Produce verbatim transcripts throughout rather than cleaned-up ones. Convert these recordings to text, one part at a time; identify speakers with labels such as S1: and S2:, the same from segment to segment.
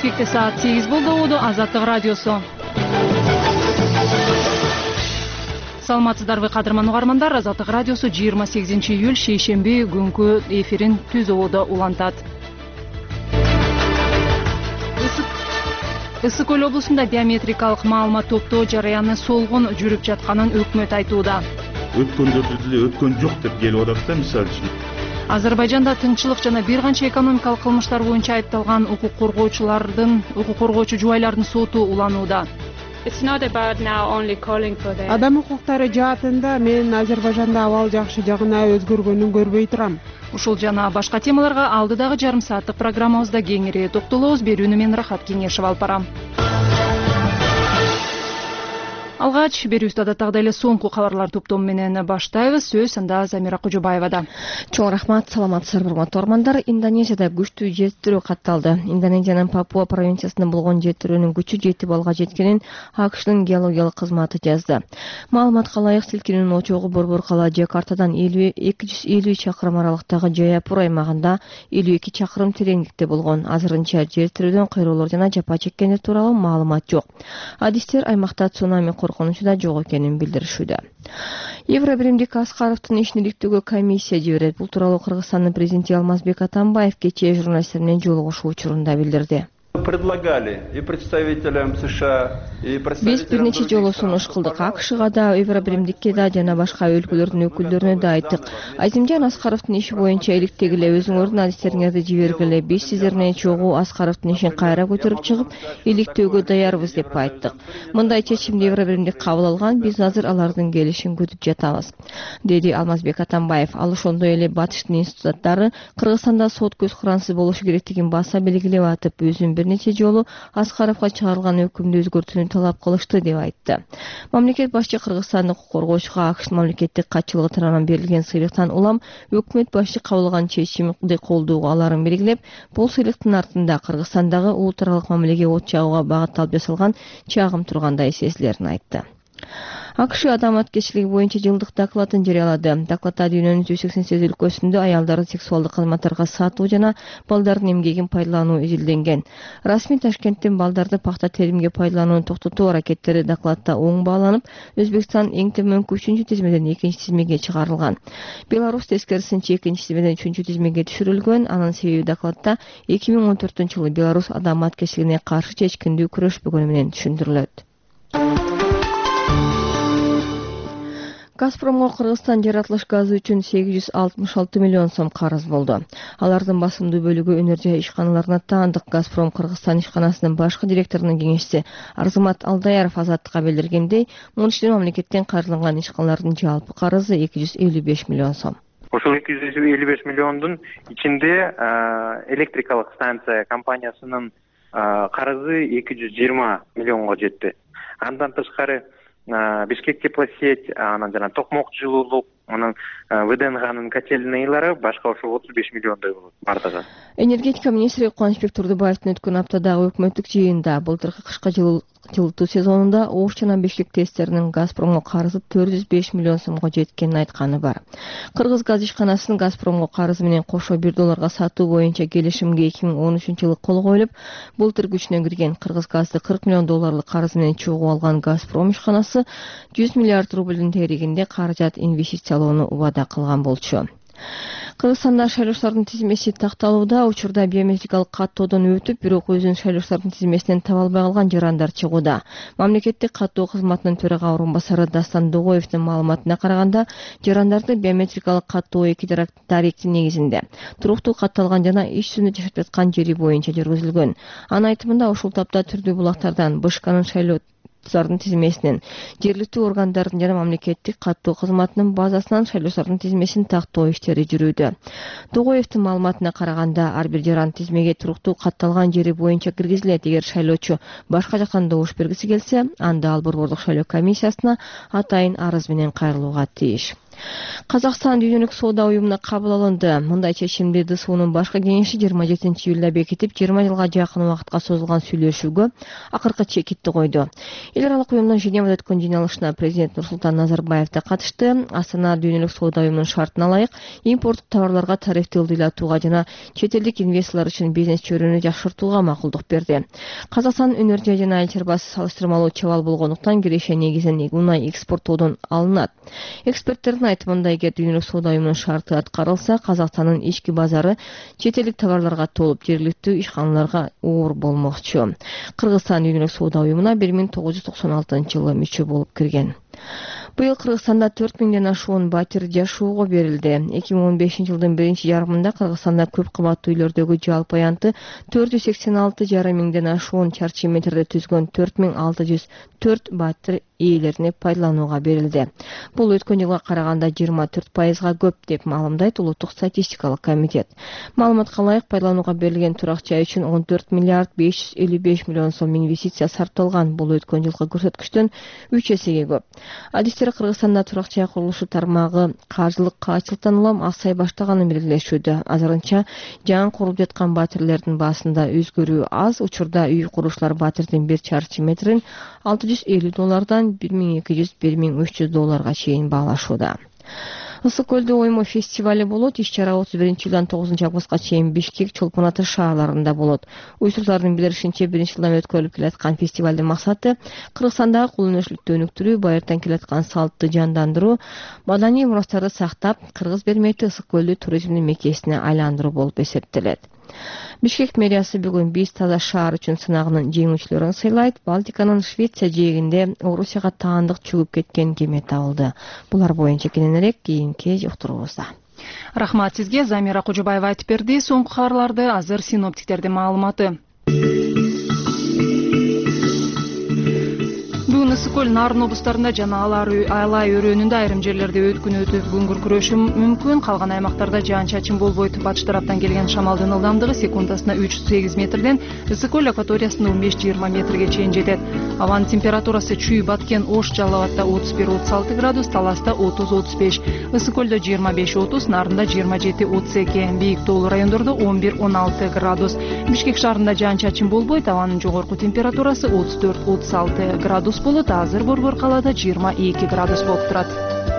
S1: Бишкекте саат сегиз болду. Убуду Азаттык радиосу. Саламатсыздарбы кадырман угармандар. Азаттык радиосу жыйырма сегизинчи июль шейшемби күнгү эфирин түз ободо улантат. Ысык көл облусунда биометрикалык маалымат топтоо жараяны солгон жүрүп жатканын өкмөт айтууда.
S2: Өткөндөрдү деле өткөн жок деп келип атат да, мисалы үчүн.
S1: Азербайжанда тыңчылык жана бир канча экономикалык кылмыштар боюнча айыпталган укук коргоочулардын, укук коргоочу жубайлардын соту уланууда.
S3: Адам укуктары жаатында мен Азербайжанда абал жакшы жагына өзгөргөнүн көрбөй турам.
S1: Ушул жана башка темаларга алдыдагы жарым сааттык программабызда кеңири токтолобуз. Берүүнү мен Рахат Кеңешева алып барам. Алгач берүүбүздү адаттагыдай эле соңку кабарлар топтому менен баштайбыз. Сөз анда Замира Кожобаевада.
S4: Чоң рахмат, саламатсыздарбы урматтуу угармандар. Индонезияда күчтүү жер тирөө катталды. Индонезиянын Папуа провинциясында болгон жер тирөөнүн күчү жети баллга жеткенин АКШнын геологиялык кызматы жазды. Маалыматка ылайык силкинүүнүн очогу Борбор кала Жакартадан эки жүз элүү чакырым аралыктагы Жаяпур аймагында элүү эки чакырым тереңдикте болгон. Азырынча жер тирөөдөн кыйроолор жана жапа чеккендер тууралуу маалымат жок. Адистер аймакта цунами коркунучу да жок экенин билдиришүүдө. Евробиримдик Аскаровдун ишин иликтөөгө комиссия жиберет. Бул тууралуу Кыргызстандын президенти Алмазбек Атамбаев кечээ журналисттер менен жолугушуу учурунда билдирди.
S5: Предлагали и представителям США, и представителям...
S4: Биз бир нече жолу сунуш кылдык. АКШга да, Евробиримдикке да жана башка өлкөлөрдүн өкүлдөрүнө да айттык. Азимжан Аскаровдун иши боюнча иликтегиле, өзүңөрдүн адистериңерди жибергиле. Биз сиздерден чогуу Аскаровдун ишин кайра көтөрүп чыгып, иликтөөгө даярбыз деп айттык. Мындай чечимди Евробиримдик кабыл алган, биз азыр алардын келишин күтүп жатабыз, деди Алмазбек Атамбаев. Ал ошондой эле батыштын институттары Кыргызстанда сот көз карансыз болушу керектигин баса белгилеп атып, өзүн бир нече жолу Аскаровго чыгарылган өкүмдү өзгөртүүнү талап кылышты деп айтты. Мамлекет башчы Кыргызстандын укук коргоочуга АКШнын мамлекеттик катчылыгы тарабынан берилген сыйлыктан улам өкмөт башчы кабыл алган чечимди колдоого аларын белгилеп, бул сыйлыктын артында Кыргызстандагы улут аралык мамилеге от жагууга багытталып жасалган чагым тургандай сезилерин айтты. АКШ адаматкерчилиги боюнча жылдык докладын жарыялады. Докладда дүйнөнүн жүз сексен сегиз өлкөсүндө аялдарды сексуалдык кызматтарга сатуу жана балдардын эмгегин пайдалануу изилденген. Расмий Ташкенттин балдарды пакта теримге пайдаланууну токтотуу аракеттери докладда оң бааланып, Өзбекстан эң төмөнкү үчүнчү тизмеден экинчи тизмеге чыгарылган. Беларусь тескерисинче экинчи тизмеден үчүнчү тизмеге түшүрүлгөн. Анын себеби докладда эки миң он төртүнчү жылы Беларусь адаматкерчилигине каршы чечкиндүү күрөшпөгөнү менен түшүндүрүлөт. Газпромго Кыргызстан жаратылыш газы үчүн сегиз жүз алтымыш алты миллион сом карыз болду. Алардын басымдуу бөлүгү өнөр жай ишканаларына таандык. Газпром Кыргызстан ишканасынын башкы директорунун кеңешчиси Арзымат Алдаяров Азаттыкка билдиргендей, муну үчүн мамлекеттен каржыланган ишканалардын жалпы карызы эки жүз элүү беш миллион сом.
S6: Ошол эки жүз элүү беш миллиондун ичинде электрикалык станция компаниясынын карызы эки жүз жыйырма миллионго жетти. Андан тышкары Бишкек теплосеть, анан жана токмок жылуулук, анан ВДНГнын котельныйлары башка ошо отуз беш миллиондой болот бардыгы.
S4: Энергетика министри Кубанычбек Турдубаевдин өткөн аптадагы өкмөттүк жыйынында былтыркы кышкы жылытуу сезонунда Ош жана Бишкек тестеринин Газпромго карызы төрт жүз беш миллион сомго жеткенин айтканы бар. Кыргыз газ ишканасынын Газпромго карызы менен кошо бир долларга сатуу боюнча келишимге эки миң он үчүнчү жылы кол коюлуп, былтыр күчүнө кирген. Кыргыз газды кырк миллион долларлык карызы менен чогуу алган Газпром ишканасы жүз миллиард рубльдин тегерегинде каражат инвестициялоону убада кылган болчу. Кыргызстанда шайлоочулардын тизмеси такталууда. Учурда биометрикалык каттоодон өтүп, бирок өзүн шайлоочулардын тизмесинен таба албай калган жарандар чыгууда. Мамлекеттик каттоо кызматынын төрага орун басары Дастан Догоевдин маалыматына караганда, жарандарды биометрикалык каттоо эки даректин негизинде туруктуу катталган жана иш жүзүндө жашап жаткан жери боюнча жүргүзүлгөн. Анын айтымында ушул тапта түрдүү булактардан БШКнын шайлоо шайлоочулардын тизмесинен, жергиликтүү органдардын жана мамлекеттик каттоо кызматынын базасынан шайлоочулардын тизмесин тактоо иштери жүрүүдө. Догоевдин маалыматына караганда, ар бир жаран тизмеге туруктуу катталган жери боюнча киргизилет. Эгер шайлоочу башка жактан добуш бергиси келсе, анда ал борбордук шайлоо комиссиясына атайын арыз менен кайрылууга тийиш. Казакстан дүйнөлүк соода уюмуна кабыл алынды. Мындай чечимди ДСУнун башкы кеңеши жыйырма жетинчи июлда бекитип, жыйырма жылга жакын убакытка созулган сүйлөшүүгө акыркы чекитти койду. Эл аралык уюмдун Женевада өткөн жыйналышына президент Нурсултан Назарбаев да катышты. Астана дүйнөлүк соода уюмунун шартына ылайык импорттук товарларга тарифти ылдыйлатууга жана чет элдик инвесторлор үчүн бизнес чөйрөнү жакшыртууга макулдук берди. Казакстан өнөр жай жана айыл чарбасы салыштырмалуу чабал болгондуктан киреше негизинен унай экспорттоодон алынат. Эксперттердин айтымында, эгер дүйнөлүк соода уюмунун шарты аткарылса, Казакстандын ички базары чет элдик товарларга толуп, жергиликтүү ишканаларга оор болмокчу. Кыргызстан дүйнөлүк соода уюмуна бир миң тогуз жүз токсон алтынчы жылы мүчө болуп кирген. Быйыл Кыргызстанда төрт миңден ашуун батир жашоого берилди. эки миң он бешинчи жылдын биринчи жарымында Кыргызстанда көп кабаттуу үйлөрдөгү жалпы аянты төрт жүз сексен алты жарым миңден ашуун чарчы метрди түзгөн төрт миң алты жүз төрт батир ээлерине пайдаланууга берилди. Бул өткөн жылга караганда жыйырма төрт пайызга көп деп маалымдайт Улуттук статистикалык комитет. Маалыматка ылайык пайдаланууга берилген турак жай үчүн он төрт миллиард беш жүз элүү беш миллион сом инвестиция сарпталган. Бул өткөн жылкы көрсөткүчтөн үч эсеге көп. Адистер Кыргызстанда турак жай курулушу тармагы каржылык каачылыктан улам аксай баштаганын белгилешүүдө. Азырынча жаңы курулуп жаткан батирлердин баасында өзгөрүү аз. Учурда үй курушчулар батирдин бир чарчы метрин алты жүз элүү доллардан бир миң эки жүз бир миң үч жүз долларга чейин баалашууда. Ысык көлдө оймо фестивали болот. Иш-чара отуз биринчи жылдан тогузунчу августка чейин Бишкек, Чолпон Ата шаарларында болот. Уюштуруучулардын билдиришинче, биринчи жылдан өткөрүлүп келаткан фестивалдын максаты кыргызстандагы кул өнөрчүлүктү өнүктүрүү, байыртан келаткан салтты жандандыруу, маданий мурастарды сактап, кыргыз бермети ысык көлдү туризмдин меккесине айландыруу болуп эсептелет. Бишкек мэриясы бүгүн биз таза шаар үчүн сынагынын жеңүүчүлөрүн сыйлайт. Балтиканын Швеция жээгинде Орусияга таандык чөгүп кеткен кеме табылды. Булар боюнча кененирээк кийинки уктуруубузда.
S1: Рахмат сизге. Замира Кожобаева айтып берди. Соңку кабарларды азыр синоптиктердин маалыматы. Бүгүн ысык көл Нарын облустарында жана Алай өрөөнүндө айрым жерлерде өткүн өтүп күн күркүрөшү мүмкүн. Калган аймактарда жаан-чачын болбойт. Батыш тараптан келген шамалдын ылдамдыгы секундасына үч сегиз метрден ысык көл акваториясында он беш жыйырма метрге чейин жетет. Абанын температурасы Чүй, Баткен, Ош, Жалал Абадта отуз бир отуз алты градус, Таласта отуз отуз беш, ысык көлдө жыйырма беш отуз, Нарында жыйырма жети отуз эки, бийик тоолуу райондордо он бир он алты градус. Бишкек шаарында жаан-чачын болбойт. Абанын жогорку температурасы отуз төрт отуз алты градус болот. Азыр Борбор калаада жыйырма эки градус болуп турат.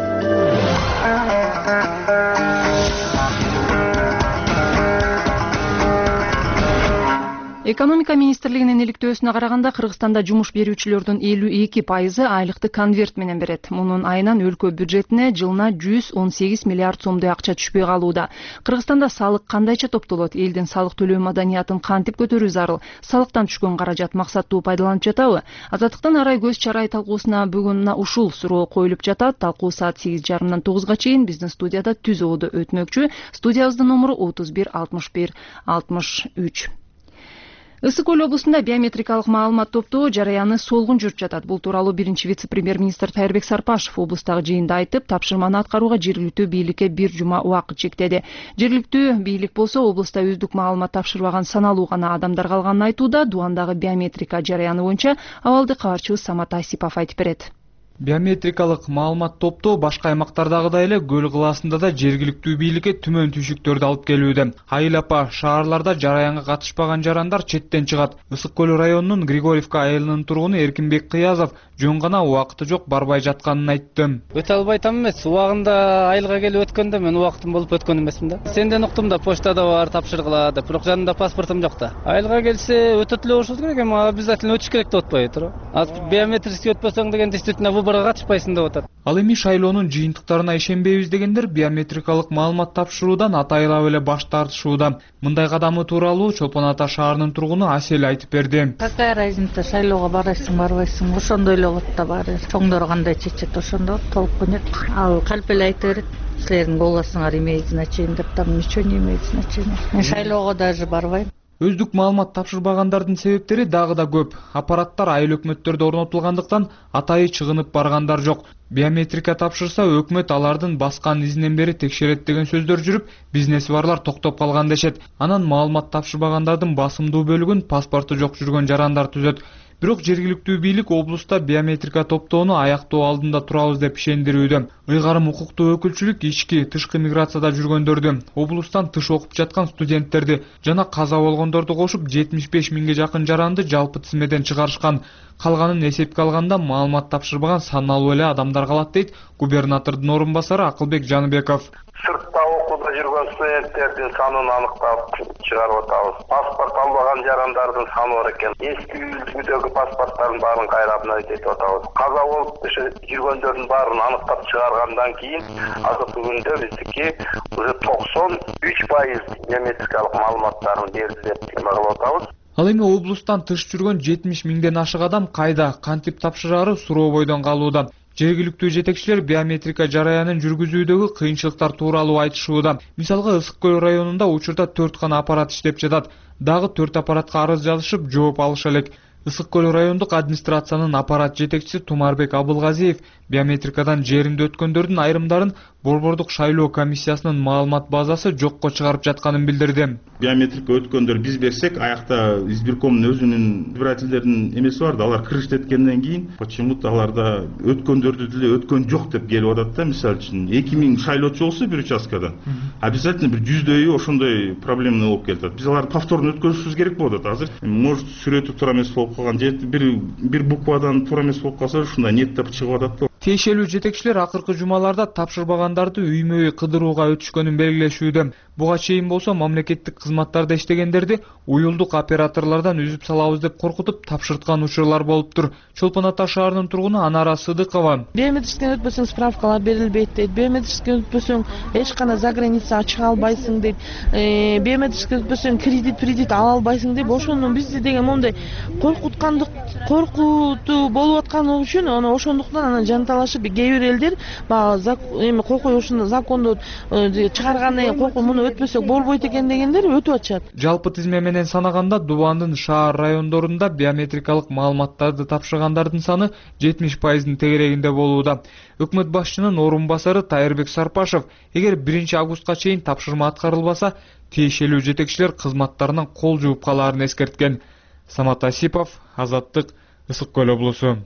S1: Экономика министрлигинин иликтөөсүнө караганда Кыргызстанда жумуш берүүчүлөрдүн элүү эки пайызы айлыкты конверт менен берет. Мунун айынан өлкө бюджетине жылына жүз он сегиз миллиард сомдой акча түшпөй калууда. Кыргызстанда салык кандайча топтолот? Элдин салык төлөө маданиятын кантип көтөрүү зарыл? Салыктан түшкөн каражат максаттуу пайдаланып жатабы? Азаттыктын арай көз чарай талкуусуна бүгүн ушул суроо коюлуп жатат. Талкуу саат сегиз жарымдан тогузга чейин биздин студияда түз оодо өтмөкчү. Студиябыздын номуру отуз бир алтымыш бир алтымыш үч. Ысык көл облусунда биометрикалык маалымат топтоо жараяны солгун жүрүп жатат. Бул тууралуу биринчи вице-премьер-министр Тайырбек Сарпашев облустагы жыйында айтып, тапшырманы аткарууга жергиликтүү бийликке бир жума убакыт чектеди. Жергиликтүү бийлик болсо облуста өздүк маалымат тапшырбаган саналуу гана адамдар калганын айтууда. Дубандагы биометрика жараяны боюнча абалды кабарчыбыз Самат Айсипов айтып берет.
S7: Биометрикалык маалымат топтоо башка аймактардагыдай эле Көл кылаасында да жергиликтүү бийликке түмөн түйшүктөрдү алып келүүдө. Айыл апа шаарларда жараянга катышпаган жарандар четтен чыгат. Ысык көл районунун Григорьевка айылынын тургуну Эркинбек Кыязов жөн гана убакыты жок барбай жатканын айтты.
S8: Өтө албай атам эмес. Убагында айылга келип өткөндө мен убактым болуп өткөн эмесмин да. Сенден уктум да почтада бар тапшыргыла деп, бирок жанымда паспортум жок да. Айылга келсе өтө эле болушубуз керек эми, обязательно өтүш керек деп атпайбы туурабы? Азыр биометрический өтпөсөң деген действительно выборго катышпайсың деп атат.
S7: Ал эми шайлоонун жыйынтыктарына ишенбейбиз дегендер биометрикалык маалымат тапшыруудан атайлап эле баш тартышууда. Мындай кадамы тууралуу Чолпон Ата шаарынын тургуну Асель айтып берди.
S9: Какая разница, шайлоого барасың, барбайсың, ошондой эле болот да баары. Чоңдор кандай чечет, ошондо толук нет. Ал калп эле айта берет. Силердин голосуңар имеет значение деп, там ничего не имеет значения. Мен шайлоого даже барбайм.
S7: Өздүк маалымат тапшырбагандардын себептери дагы да көп. Аппараттар айыл өкмөттөрдө орнотулгандыктан атайы чыгынып баргандар жок. Биометрика тапшырса өкмөт алардын баскан изинен бери текшерет деген сөздөр жүрүп, бизнеси барлар токтоп калган дешет. Анан маалымат тапшырбагандардын басымдуу бөлүгүн паспорту жок жүргөн жарандар түзөт. Бирок жергиликтүү бийлик облуста биометрика топтоону аяктоо алдында турабыз деп ишендирүүдө. Ыйгарым укуктуу өкүлчүлүк ички тышкы миграцияда жүргөндөрдү, облустан тыш окуп жаткан студенттерди жана каза болгондорду кошуп жетимиш беш миңге жакын жаранды жалпы тизмеден чыгарышкан. Калганын эсепке алганда маалымат тапшырбаган саналуу эле адамдар калат дейт губернатордун орун басары Акылбек Жаныбеков.
S10: Сыртта окууда жүргөн студенттердин санын аныктап чыгарып атабыз. Паспорт албаган жарандардын саны бар экен. Эски үлгүдөгү паспорттардын баарын кайрап этип атабыз. Каза болуп жүргөндөрдүн баарын аныктап чыгаргандан кийин азыркы күндө биздики уже токсон үч пайыз биометрикалык маалыматтарын берди деп эме кылып атабыз.
S7: Ал эми облустан тыш жүргөн жетимиш миңден ашык адам кайда, кантип тапшырары суроо бойдон калууда. Жергиликтүү жетекчилер биометрика жараянын жүргүзүүдөгү кыйынчылыктар тууралуу айтышууда. Мисалга Ысык Көл районунда учурда төрт гана аппарат иштеп жатат. Дагы төрт аппаратка арыз жазышып, жооп алыша элек. Ысык Көл райондук администрациянын аппарат жетекчиси Тумарбек Абылгазиев биометрикадан жеринде өткөндөрдүн айрымдарын Борбордук шайлоо комиссиясынын маалымат базасы жокко чыгарып жатканын билдирди.
S2: Биометрика өткөндөр биз берсек, аякта избиркомдун өзүнүн избирательдердин эмеси бар да, алар кырышты эткенден кийин почему-то аларда өткөндөрдү деле өткөн жок деп келип атат да. Мисалы үчүн эки миң шайлоочу болсо бир участкада, обязательно бир жүздөйү ошондой проблема болуп келет. Биз аларды повторно өткөрүшүбүз керек болот атат. Азыр может сүрөтү туура эмес болуп калган, же бир бир буквадан туура эмес болуп калса, ушундай ниеттеп чыгып атат да.
S7: Тиешелүү жетекчилер акыркы жумаларда тапшырбагандарды үймө-үй кыдырууга өтүшкөнүн белгилешүүдө. Буга чейин болсо мамлекеттик кызматтарда иштегендерди уюлдук операторлордон үзүп салабыз деп коркутуп тапшырткан учурлар болуптур. Чолпон Ата шаарынын тургуну Анара Сыдыкова.
S11: Биометрикten өтпөсөң справкалар берилбейт дейт. Биометрикten өтпөсөң эч кандай за граница чыга албайсың дейт. Биометрикten өтпөсөң кредит, кредит ала албайсың деп ошону бизди деген мондай коркуткандык, коркутуу болуп атканы үчүн аны ошондуктан анан жанталашып кээ бир элдер баягы эми кокой ушуну законду чыгаргандан кийин кокой муну өтпөсөк болбойт экен дегендер өтүп атышат.
S7: Жалпы тизме менен санаганда Дубандын шаар райондорунда биометрикалык маалыматтарды тапшыргандардын саны жетимиш пайыздын тегерегинде болууда. Өкмөт башчынын орун басары Тайырбек Сарпашев эгер биринчи августка чейин тапшырма аткарылбаса, тиешелүү жетекчилер кызматтарынан кол жууп калаарын эскерткен. Самат Асипов, Азаттык, Ысык Көл облусу.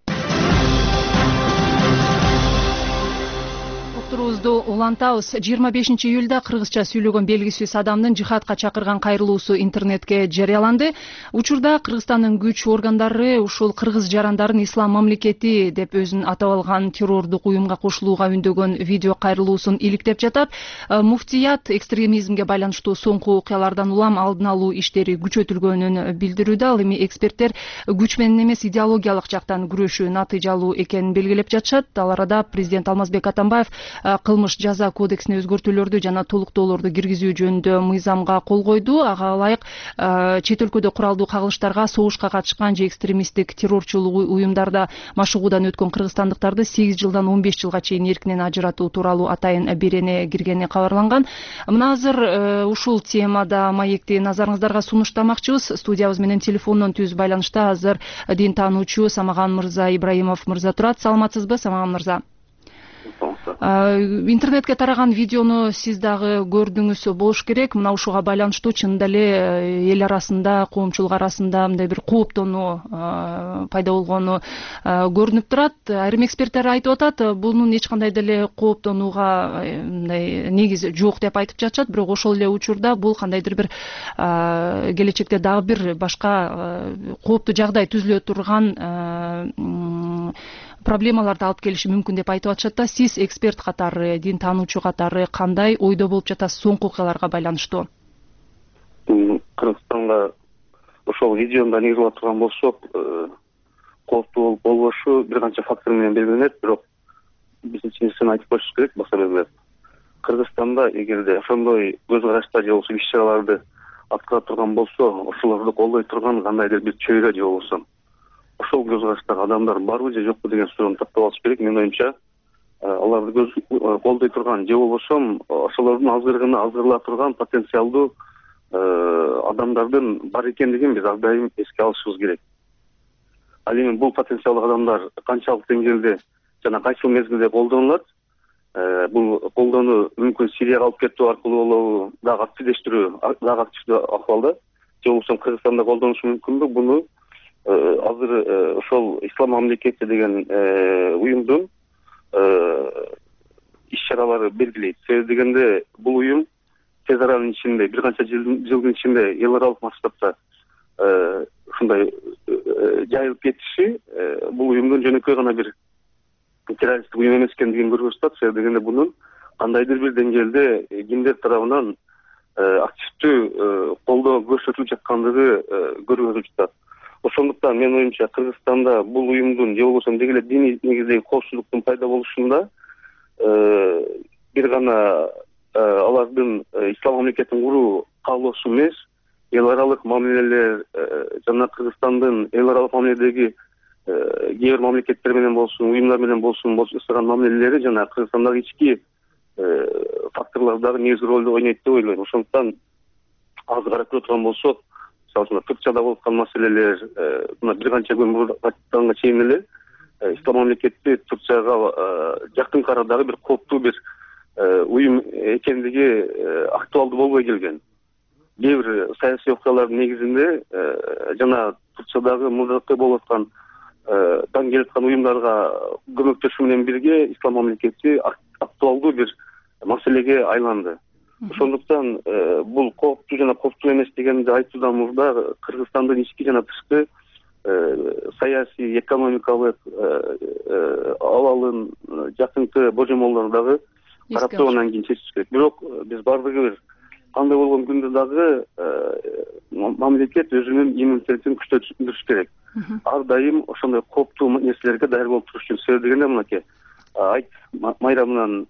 S1: Турубузду улантабыз. жыйырма бешинчи июлда кыргызча сүйлөгөн белгисиз адамдын жихадка чакырган кайрылуусу интернетке жарыяланды. Учурда Кыргызстандын күч органдары ушул кыргыз жарандарын ислам мамлекети деп өзүн атап алган террордук уюмга кошулууга үндөгөн видео кайрылуусун иликтеп жатат. Муфтият экстремизмге байланыштуу соңку окуялардан улам алдын алуу иштери күчөтүлгөнүн билдирүүдө. Ал эми эксперттер күч менен эмес идеологиялык жактан күрөшүү натыйжалуу экенин белгилеп жатышат. Ал арада президент Алмазбек Атамбаев кылмыш жаза кодексине өзгөртүүлөрдү жана толуктоолорду киргизүү жөнүндө мыйзамга кол койду. Ага ылайык чет өлкөдө куралдуу кагылыштарга, согушка катышкан же экстремисттик террорчулук уюмдарда машыгуудан өткөн кыргызстандыктарды сегиз жылдан он беш жылга чейин эркинен ажыратуу тууралуу атайын берене киргени кабарланган. Мына азыр ушул темада маекти назарыңыздарга сунуштамакчыбыз. Студиябыз менен телефондон түз байланышта азыр дин таануучу Самаган мырза Ибраимов мырза турат. Саламатсызбы, Самаган мырза? Интернетке тараган видеону сиз дагы көрдүңүз болуш керек. Мына ушуга байланыштуу чынында эле эл арасында, коомчулук арасында мындай бир кооптонуу пайда болгону көрүнүп турат. Айрым эксперттер айтып атат, бунун эч кандай деле кооптонууга мындай негиз жок деп айтып жатышат. Бирок ошол эле учурда бул кандайдыр бир келечекте дагы бир башка кооптуу жагдай түзүлө турган проблемаларды алып келиши мүмкүн деп айтып атышат да. Сиз эксперт катары, дин таануучу катары кандай ойдо болуп жатасыз соңку окуяларга байланыштуу?
S12: Кыргызстанга ошол видеону негиз турган болсок, кооптуу болуп болбошу бир канча фактор менен белгиленет, бирок биринчисин айтып коюш керек баса белгилеп. Кыргызстанда эгерде ошондой көз карашта же болбосо иш-чараларды аткара турган болсо, ошолорду колдой турган кандайдыр бир чөйрө же болбосо ошол көз караштагы адамдар барбы же жокпу деген суроону тактап алыш керек. Менин оюмча, аларды көз колдой турган же болбосо ошолордун азгырыгына азгырыла турган потенциалдуу адамдардын бар экендигин биз ар дайым эске алышыбыз керек. Ал эми бул потенциалдуу адамдар канчалык деңгээлде жана кайсыл мезгилде колдонулат? Бул колдонуу мүмкүн Сирияга алып кетүү аркылуу болобу, дагы активдештирүү, дагы активдүү акыбалда, же болбосо Кыргызстанда колдонушу мүмкүнбү? Буну азыр ошол ислам мамлекети деген уюмдун иш чаралары белгилейт. Себеби дегенде бул уюм тез аранын ичинде бир канча жылдын ичинде эл аралык масштабта ушундай жайылып кетиши бул уюмдун жөнөкөй гана бир террористтик уюм эмес экендигин көрсөтүп атат. Себеби дегенде бунун кандайдыр бир деңгээлде кимдер тарабынан активдүү колдоо көрсөтүлүп жаткандыгы көрсөтүлүп атат. Ошондуктан менин оюмча Кыргызстанда бул уюмдун же болбосо деги эле диний негиздеги коопсуздуктун пайда болушунда бир гана алардын ислам мамлекетин куруу каалоосу эмес, эл аралык мамилелер жана Кыргызстандын эл аралык мамиледеги кээ бир мамлекеттер менен болсун, уюмдар менен болсун жасаган мамилелери жана Кыргызстандагы ички факторлор дагы негизги ролду ойнойт деп ойлойм. Ошондуктан азыр карап турган болсок, мисалы үчүн Туркияда болуп аткан маселелер мына бир канча күн мурда чейин эле ислам мамлекети Туркияга жакын арадагы бир кооптуу бир уюм экендиги актуалдуу болбой келген. Кээ бир саясий окуялардын негизинде жана Туркиядагы мурдакы болуп аткан дан келип аткан уюмдарга көмөктөшүү менен бирге ислам мамлекети актуалдуу бир маселеге айланды. Ошондуктан бул кооптуу жана кооптуу эмес дегенди айтуудан мурда Кыргызстандын ички жана тышкы саясий, экономикалык абалын жакынкы божомолдорун дагы караптоонан кийин чечиш керек. Бирок биз баардыгыбыз кандай болгон күндө дагы мамлекет өзүнүн иммунитетин күчөтүш керек. Ар дайым ошондой кооптуу нерселерге даяр болуп туруш үчүн. Себеби дегенде мынакей айт майрамынан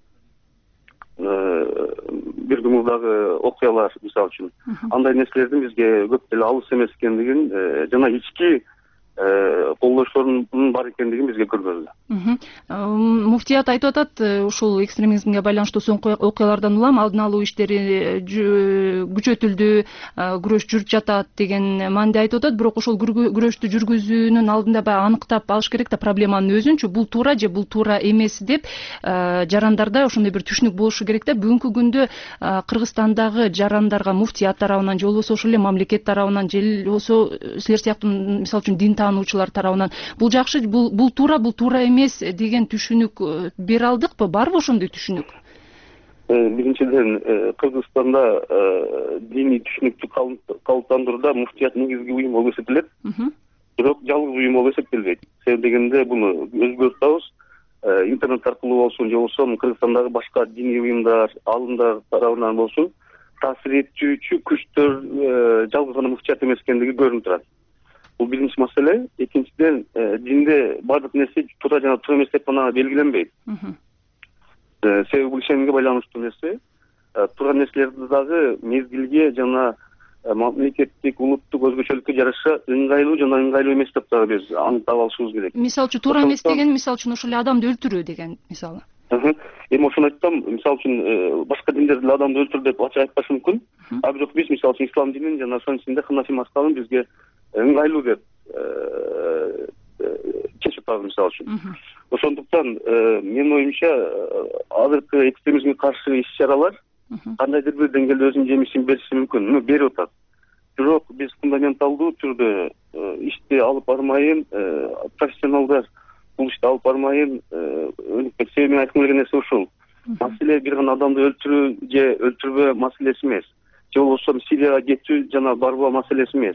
S12: бир күн мурдагы окуялар мисалы үчүн андай нерселердин бизге көп деле алыс эмес экендигин жана ички колдошлордун бар экендигин бизге көргөздү.
S1: Муфтият айтып атат, ушул экстремизмге байланыштуу соңку окуялардан улам алдын алуу иштери күчөтүлдү, күрөш жүрүп жатат деген мааниде айтып атат. Бирок ошол күрөштү жүргүзүүнүн алдында баягы аныктап алыш керек да проблеманын өзүнчү. Бул туура же бул туура эмес деп жарандарда ошондой бир түшүнүк болушу керек да. Бүгүнкү күндө Кыргызстандагы жарандарга муфтият тарабынан же болбосо ошол эле мамлекет тарабынан же болбосо силер сыяктуу мисалы үчүн дин таануучулар тарабынан бул жакшы, бул бул туура, бул туура эмес деген түшүнүк бере алдыкпы? Барбы ошондой түшүнүк?
S12: Биринчиден, Кыргызстанда диний түшүнүктү калыптандырууда муфтият негизги уюм болуп эсептелет. Бирок жалгыз уюм болуп эсептелбейт. Себеби дегенде буну өзгөртүп атабыз. Интернет аркылуу болсун же болбосо Кыргызстандагы башка диний уюмдар, алымдар тарабынан болсун таасир этүүчү күчтөр жалгыз гана муфтият эмес экендиги көрүнүп турат. Бул биринчи маселе. Экинчиден, динде бардык нерсе туура жана туура эмес деп гана белгиленбейт. Себеби бул ишенимге байланыштуу нерсе. Туура нерселерди дагы мезгилге жана мамлекеттик, улуттук өзгөчөлүккө жараша ыңгайлуу жана ыңгайлуу эмес деп дагы биз аныктап алышыбыз керек.
S1: Мисалы үчүн туура эмес деген, мисалы үчүн ошол эле адамды өлтүрүү деген мисалы.
S12: Эми ошону айтсам, мисалы үчүн башка диндер деле адамды өлтүр деп ачык айтпашы мүмкүн. А бирок биз мисалы үчүн ислам динин жана ошонун ичинде ханафи мазхабын бизге ыңгайлуу деп чечип атабыз мисалы үчүн. Ошондуктан менин оюмча азыркы экстремизмге каршы иш чаралар кандайдыр бир деңгээлде өзүнүн жемишин бериши мүмкүн, берип атат. Бирок биз фундаменталдуу түрдө ишти алып бармайын, профессионалдар бул ишти алып бармайын, себеби мен айткым келген нерсе ушул. Маселе бир гана адамды өлтүрүү же өлтүрбөө маселеси эмес. Же болбосо Сирияга кетүү жана барбоо маселеси эмес.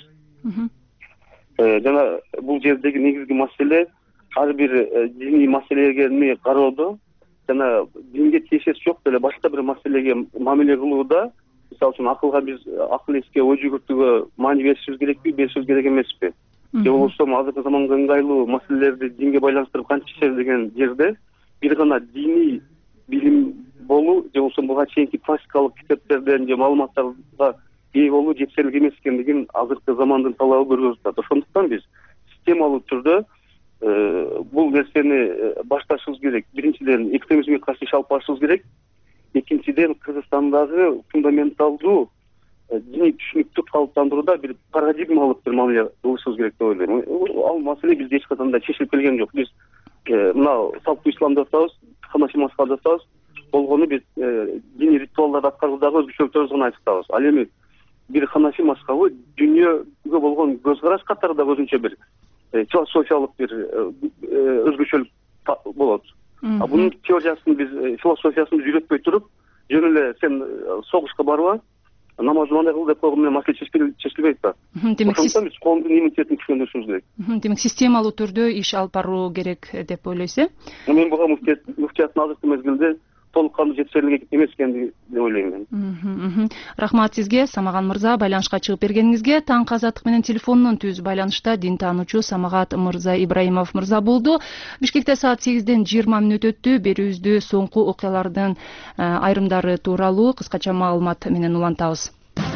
S12: Жана бул жердеги негизги маселе ар бир диний маселени кароодо жана динге тиешеси жок деле башка бир маселеге мамиле кылууда, мисалы үчүн акылга биз акыл эске ой жүгүртүүгө маани беришибиз керекпи, беришибиз керек эмеспи? Же болбосо азыркы заманга ыңгайлуу маселелерди динге байланыштырып кантип чечебиз деген жерде бир гана диний билим болуу же болбосо буга чейинки классикалык китептерден же маалыматтарга ээ болуу жетишерлик эмес экендигин азыркы замандын талабы көрсөтүп атат. Ошондуктан биз системалуу түрдө бул нерсени башташыбыз керек. Биринчиден, экстремизмге каршы иш алып барышыбыз керек. Экинчиден, Кыргызстандагы фундаменталдуу диний түшүнүктү калыптандырууда бир парадигмалык бир мамиле кылышыбыз керек деп ойлойм. Ал маселе бизде эч качан да чечилип келген жок. Биз мына салттуу ислам деп атабыз, ханафи мазхабы деп атабыз. Болгону биз диний ритуалдарды аткаруудагы өзгөчөлүктөрүбүздү гана айтып ал эми бир ханафи мазхабы дүйнөгө болгон көз караш катары да өзүнчө бир философиялык бир өзгөчөлүк болот. А бунун теориясын биз, философиясын биз үйрөтпөй туруп, жөн эле сен согушка барба, намазды мындай кыл деп койгон менен маселе чечилбейт да.
S1: Демек,
S12: ошондуктан биз коомдун иммунитетин күчтөндүрүшүбүз керек.
S1: Демек, системалуу түрдө иш алып баруу керек деп ойлойсуз, э?
S12: Мен буга муфтияттын азыркы мезгилде толук кандуу жетишерлик эмес экенди деп ойлойм мен.
S1: Рахмат сизге, Самагат мырза, байланышка чыгып бергениңизге. Таңкы азаттык менен телефондон түз байланышта дин таануучу Самагат мырза Ибраимов мырза болду. Бишкекте саат сегизден жыйырма мүнөт өттү. Берүүбүздү соңку окуялардын айрымдары тууралуу кыскача маалымат менен улантабыз.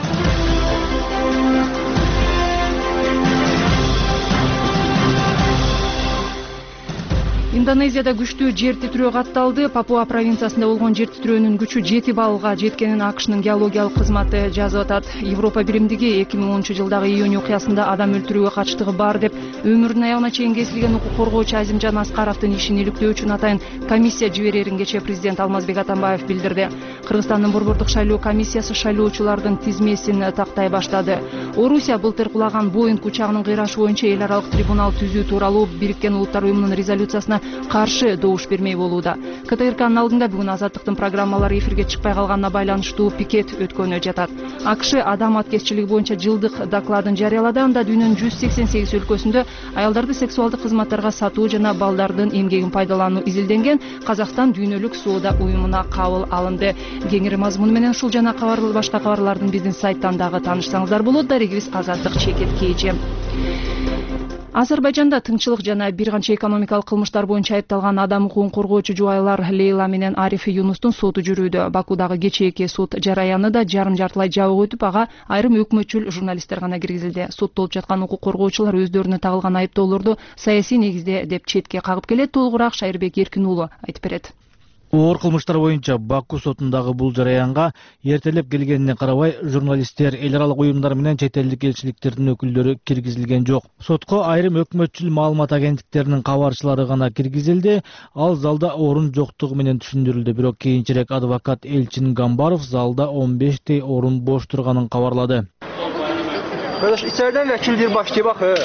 S1: Индонезияда күчтүү жер титирөө катталды. Папуа провинциясында болгон жер титирөөнүн күчү жети баллга жеткенин АКШнын геологиялык кызматы жазып атат. Европа биримдиги эки миң онунчу жылдагы июнь окуясында адам өлтүрүүгө катыштыгы бар деп өмүрүнүн аягына чейин кесилген укук коргоочу Азимжан Аскаровдун ишин иликтөө үчүн атайын комиссия жиберерин кечээ президент Алмазбек Атамбаев билдирди. Кыргызстандын борбордук шайлоо комиссиясы шайлоочулардын тизмесин тактай баштады. Орусия былтыр кулаган Боинг учагынын кыйрашы боюнча эл аралык трибунал түзүү тууралуу Бириккен Улуттар уюмунун резолюциясына каршы добуш бермей болууда. КТРКнын алдында бүгүн Азаттыктын программалары эфирге чыкпай калганына байланыштуу пикет өткөнү жатат. АКШ адам аткезчилиги боюнча жылдык докладын жарыялады. Анда дүйнөнүн жүз сексен сегиз өлкөсүндө аялдарды сексуалдык кызматтарга сатуу жана балдардын эмгегин пайдалануу изилденген. Казакстан дүйнөлүк соода уюмуна кабыл алынды. Кеңири мазмуну менен ушул жана кабар башка кабарлардын биздин сайттан дагы таанышсаңыздар болот. Дарегибиз Азаттык чекит кийчи. Азербайжанда тынччылык жана бир канча экономикалык кылмыштар боюнча айыпталган адам укугун коргоочу жубайлар Лейла менен Ариф Юнустун соту жүрүүдө. Бакудагы кечээки сот жараяны да жарым жартылай жабык өтүп, ага айрым өкмөтчүл журналисттер гана киргизилди. Соттолуп жаткан укук коргоочулар өздөрүнө тагылган айыптоолорду саясий негизде деп четке кагып келет. Толугураак Шайырбек Эркин уулу айтып берет.
S13: Оор кылмыштар боюнча Баку сотундагы бул жараянга эртелеп келгенине карабай, журналисттер, эл аралык уюмдар менен чет элдик элчиликтердин өкүлдөрү киргизилген жок. Сотко айрым өкмөтчүл маалымат агенттиктеринин кабарчылары гана киргизилди. Ал залда орун жоктугу менен түшүндүрүлдү. Бирок кийинчерээк адвокат Элчин Гамбаров залда он бештей орун бош турганын кабарлады.
S14: Kardeş içeriden vekil bir başlayı bak he.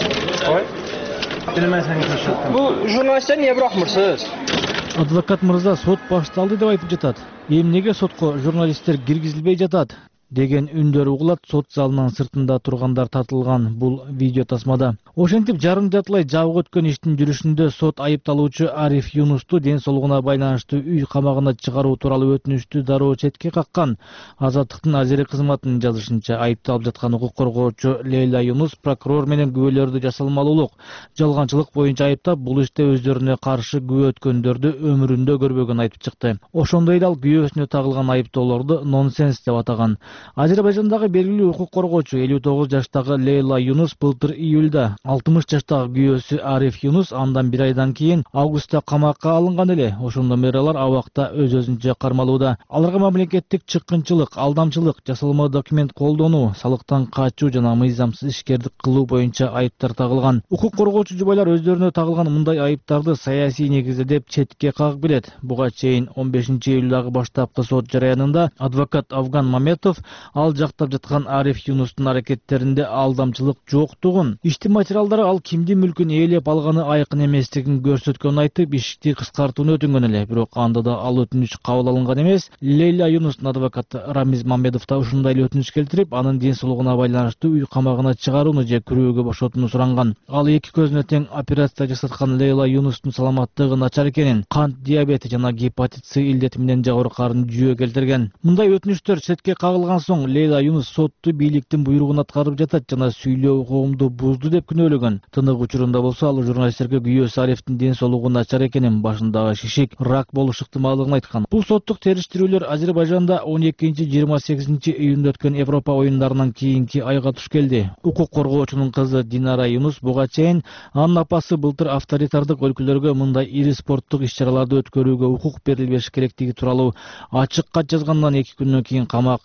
S14: Bu jurnalistler niye bırakmırsınız?
S13: Адвокат мырза, сот башталды деп айтып жатат. Эмнеге сотко журналисттер киргизилбей жатат деген үндөр угулат. Сот залынын сыртында тургандар тартылган бул видео тасмада. Ошентип жарым жартылай жабык өткөн иштин жүрүшүндө сот айыпталуучу Ариф Юнусту ден соолугуна байланыштуу үй камагына чыгаруу тууралуу өтүнүштү дароо четке каккан. Азаттыктын азири кызматынын жазышынча, айыпталып жаткан укук коргоочу Лейла Юнус прокурор менен күбөлөрдү жасалмалуулук, жалганчылык боюнча айыптап, бул иште өздөрүнө каршы күбө өткөндөрдү өмүрүндө көрбөгөнүн айтып чыкты. Ошондой эле ал күйөөсүнө тагылган айыптоолорду нонсенс деп атаган. Азербайжандагы белгилүү укук коргоочу элүү тогуз жаштагы Лейла Юнус былтыр июлда алтымыш жаштагы күйөөсү Ариф Юнус андан бир айдан кийин августта камакка алынган эле. Ошондон бери алар абакта өз-өзүнчө кармалууда. Аларга мамлекеттик чыккынчылык, алдамчылык, жасалма документ колдонуу, салыктан качуу жана мыйзамсыз ишкердик кылуу боюнча айыптар тагылган. Укук коргоочу жубайлар өздөрүнө тагылган мындай айыптарды саясий негизде деп четке кагып келет. Буга чейин он бешинчи июлдагы баштапкы сот жараянында адвокат Афган Маметов ал жактап жаткан Ариф Юнустун аракеттеринде алдамчылык жоктугун, иштин материалдары ал кимдин мүлкүн ээлеп алганы айкын эместигин көрсөткөнүн айтып, ишти кыскартууну өтүнгөн эле. Бирок анда да ал өтүнүч кабыл алынган эмес. Лейла Юнустун адвокаты Рамиз Мамедов да ушундай эле өтүнүч келтирип, анын ден соолугуна байланыштуу үй камагына чыгарууну же күрөөгө бошотууну суранган. Ал эки көзүнө тең операция жасаткан Лейла Юнустун саламаттыгы начар экенин, кант диабети жана гепатит С илдети менен жабыркаарын жүйө келтирген. Мындай өтүнүчтөр четке кагылган соң Лейла Юнус сотту бийликтин буйругун аткарып жатат жана сүйлөө укугумду бузду деп күнөөлөгөн. Тынык учурунда болсо ал журналисттерге күйөөсү Арифтин ден соолугу начар экенин, башындагы шишик, рак болуш ыктымалдыгын айткан. Бул соттук териштирүүлөр Азербайжанда он экинчи жыйырма сегизинчи июнда өткөн Европа оюндарынан кийинки айга туш келди. Укук коргоочунун кызы Динара Юнус буга чейин анын апасы былтыр авторитардык өлкөлөргө мындай ири спорттук иш-чараларды өткөрүүгө укук берилбеш керектиги тууралуу ачык кат жазгандан эки күндөн кийин камакка алынып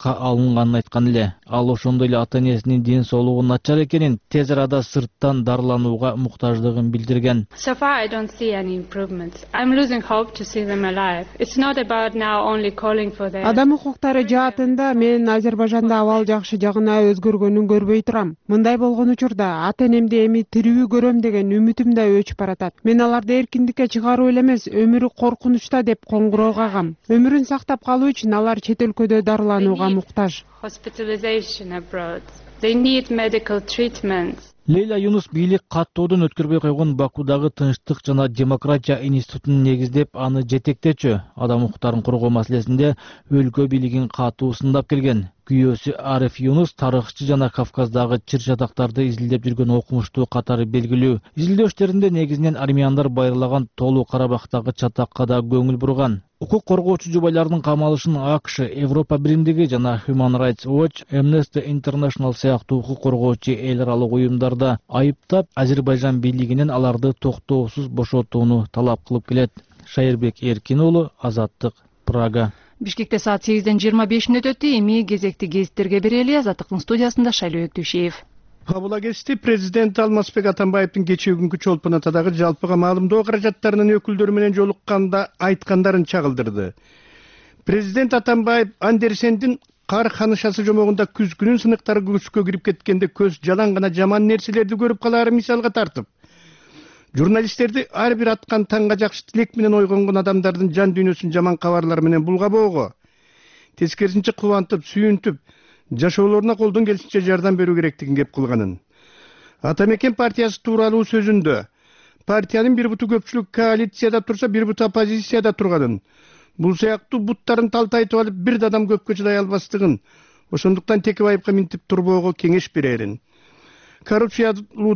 S13: алынганын айткан эле. Ал ошондой эле ата энесинин ден соолугу начар экенин, тез арада сырттан дарыланууга муктаждыгын билдирген.
S15: So far I don't see any improvements. I'm losing hope to see them alive. It's not about now only calling for their
S3: Адам укуктары жаатында мен Азербайжанда абал жакшы жагына өзгөргөнүн көрбөй турам. Мындай болгон учурда ата энемди эми тирүү көрөм деген үмүтүм да өчүп баратат. Мен аларды эркиндикке чыгаруу эле эмес, өмүрү коркунучта деп коңгуроо кагам. Өмүрүн сактап калуу үчүн алар чет өлкөдө дарыланууга муктаж.
S15: Hospitalization abroad. They need medical treatment.
S13: Лейла Юнус бийлик каттоодон өткөрбөй койгон Бакудагы Тынчтык жана демократия институтун негиздеп, аны жетектечү. Адам укуктарын коргоо маселесинде өлкө бийлигин катуу сындап келген. Күйөөсү Ариф Юнус тарыхчы жана Кавказдагы чыр жатактарды изилдеп жүргөн окумуштуу катары белгилүү. Изилдөөчтөрүндө негизинен армяндар байырлаган Тоолу Карабактагы чатакка да көңүл бурган. Укук коргоочу жубайлардын камалышын АКШ, Европа биримдиги жана Human Rights Watch, Amnesty International сыяктуу укук коргоочу эл аралык уюмдарда айыптап, Азербайжан бийлигинен аларды токтоосуз бошотууну талап кылып келет. Шайырбек Эркин уулу, Азаттык, Прага.
S1: Бишкекте саат сегизден жыйырма беш мүнөт өттү. Эми кезекти гезиттерге берели. Азаттыктын студиясында Шайлоо Өктүшев.
S16: Кабыл кести президент Алмазбек Атамбаевдин кечээ күнгү чолпон атадагы жалпыга маалымдоо каражаттарынын өкүлдөрү менен жолукканда айткандарын чагылдырды. Президент Атамбаев Андерсендин кар ханышасы жомогунда күзгүнүн сыныктары күчкө кирип кеткенде көз жалаң гана жаман нерселерди көрүп калаары мисалга тартып, журналисттерди ар бир аткан таңга жакшы тилек менен ойгонгон адамдардын жан дүйнөсүн жаман кабарлар менен булгабоого, тескерисинче кубантып, сүйүнтүп, жашоолоруна колдон келишинче жардам берүү керектигин кеп кылганын. Атамекен партиясы тууралуу сөзүндө партиянын бир буту көпчүлүк коалицияда турса, бир буту оппозицияда турганын, бул сыяктуу буттарын талтайтып алып бир да адам көпкө чыдай албастыгын, ошондуктан Текебаевга минтип турбоого кеңеш берерин. Коррупция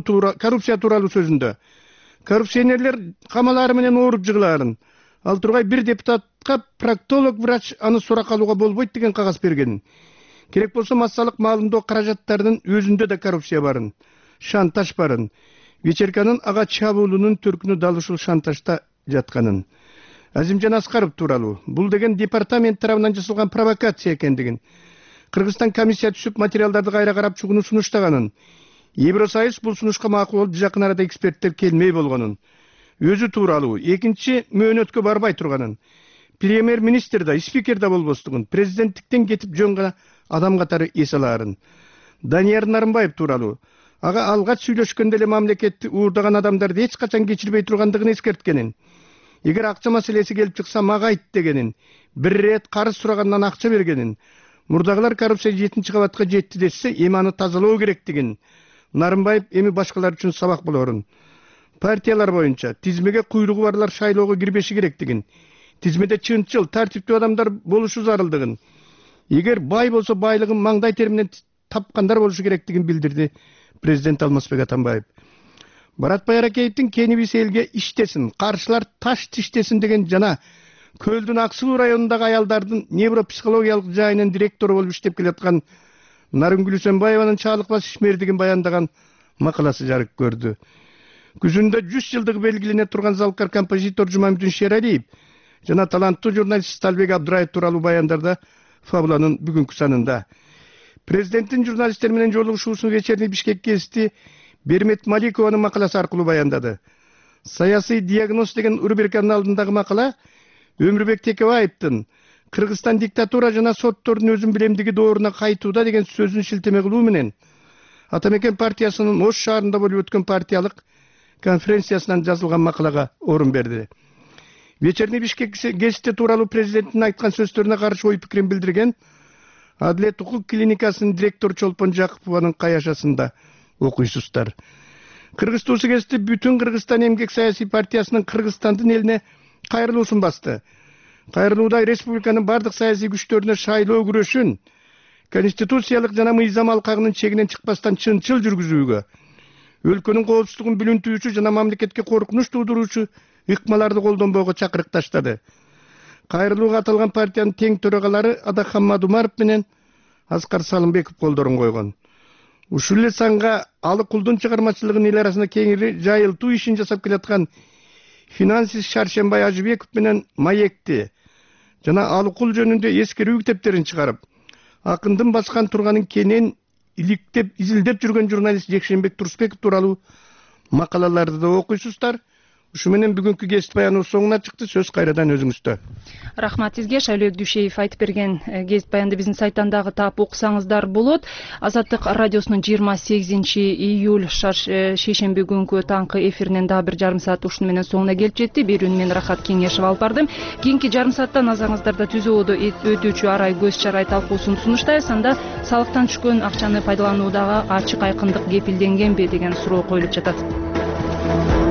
S16: тууралуу сөзүндө коррупционерлер камалары менен ооруп жыгылаарын, ал тургай бир депутатка проктолог врач аны сурак алууга болбойт деген кагаз бергенин. Керек болсо массалык маалымдоо каражаттарынын өзүндө да коррупция барын, шантаж барын, Вечерканын ага чабуулунун түркүнү дал ушул шантажда жатканын. Азимжан Аскаров тууралуу, бул деген департамент тарабынан жасалган провокация экендигин, Кыргызстан комиссия түшүп материалдарды кайра карап чыгууну сунуштаганын, Евросоюз бул сунушка макул болуп жакын арада эксперттер келмей болгонун, өзү тууралуу экинчи мөөнөткө барбай турганын, премьер-министр да, спикер да болбостугун, президенттиктен кетип жөн гана адам катары эс алаарын. Данияр Нарымбаев тууралуу, ага алгач сүйлөшкөндө эле мамлекетти уурдаган адамдарды эч качан кечирбей тургандыгын эскерткенин, эгер акча маселеси келип чыкса мага айт дегенин, бир рет карыз сурагандан акча бергенин, мурдагылар коррупция жетинчи кабатка жетти десе, эми аны тазалоо керектигин Нарымбаев эми башкалар үчүн сабак болорун. Партиялар боюнча тизмеге куйругу барлар шайлоого кирбеши керектигин, тизмеде чынчыл, тартиптүү адамдар болушу зарылдыгын, эгер бай болсо байлыгын маңдай тери менен тапкандар болушу керектигин билдирди президент Алмазбек Атамбаев. Барат Байракеевдин кенибиз элге иштесин, каршылар таш тиштесин деген жана Көлдүн Аксуу районундагы аялдардын невропсихологиялык жайынын директору болуп иштеп келаткан Нарынгүл Үсөнбаеванын чаалыкпас ишмердигин баяндаган макаласы жарык көрдү. Күзүндө жүз жылдык белгилене турган залкар композитор Жумамдин Шералиев жана таланттуу журналист Талбек Абдыраев тууралуу баяндарда Фабуланын бүгүнкү санында. Президенттин журналисттер менен жолугушуусун вечерний Бишкек гезити Бермет Маликованын макаласы аркылуу баяндады. Саясий диагноз деген рубриканын алдындагы макала Өмүрбек Текебаевдин Кыргызстан диктатура жана соттордун өзүн билемдиги дооруна кайтууда деген сөзүн шилтеме кылуу менен Атамекен партиясынын Ош шаарында болуп өткөн партиялык конференциясынан жазылган макалага орун берди. Вечерний Бишкек гезити тууралуу президенттин айткан сөздөрүнө каршы ой пикирин билдирген Адилет укук клиникасынын директору Чолпон Жакупованын каяшасында окуйсуздар. Кыргыз туусу гезити бүтүн Кыргызстан эмгек саясий партиясынын Кыргызстандын элине кайрылуусун басты. Кайрылууда республиканын бардык саясий күчтөрүнө шайлоо күрөшүн конституциялык жана мыйзам алкагынын чегинен чыкпастан чынчыл жүргүзүүгө, өлкөнүн коопсуздугун билинтүүчү жана мамлекетке коркунуч туудуруучу ыкмаларды колдонбоого чакырык таштады. Кайрылууга аталган партиянын тең төрагалары Адахам Мадумаров менен Аскар Салымбеков колдорун койгон. Ушул эле санга Алы Кулдун чыгармачылыгынын эл арасында кеңири жайылтуу ишин жасап келаткан финансист Шаршембай Ажыбеков менен Маекти жана Алы Кул жөнүндө эскерүү китептерин чыгарып, акындын баскан турганын кенен иликтеп изилдеп жүргөн журналист Жекшенбек Турсбеков тууралуу макалаларды да окуйсуздар. Ушу менен бүгүнкү кесип баяныбыз соңуна чыкты. Сөз кайрадан өзүңүздө.
S1: Рахмат сизге. Шайлөөк Дүйшеев айтып берген кесип баянды биздин сайттан дагы таап окусаңыздар болот. Азаттык радиосунун жыйырма сегизинчи июль шейшемби күнкү таңкы эфиринен дагы бир жарым саат ушуну менен соңуна келип жетти. Берүүнү мен Рахат Кеңешев алып бардым. Кийинки жарым саатта назарыңыздарда түзүү оодо өтүүчү арай көз чарай талкуусун сунуштайбыз. Анда салыктан түшкөн акчаны пайдалануудагы ачык айкындык кепилденгенби деген суроо коюлуп жатат.